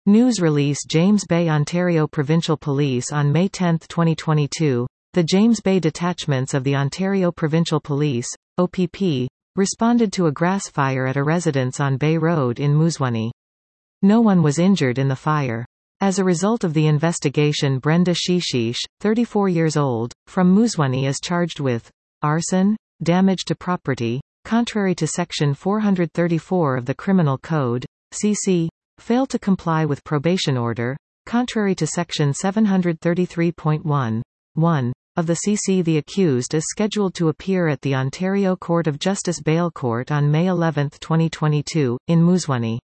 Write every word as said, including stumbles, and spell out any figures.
News release James Bay Ontario Provincial Police on May tenth twenty twenty-two. The James Bay detachments of the Ontario Provincial Police, O P P, responded to a grass fire at a residence on Bay Road in Moosonee. No one was injured in the fire. As a result of the investigation, Brenda Shishish, thirty-four years old, from Moosonee is charged with arson, damage to property, contrary to Section four thirty-four of the Criminal Code, C C, fail to comply with probation order, contrary to Section seven thirty-three point one, one, of the C C. The accused is scheduled to appear at the Ontario Court of Justice Bail Court on May eleventh twenty twenty-two, in Moosonee.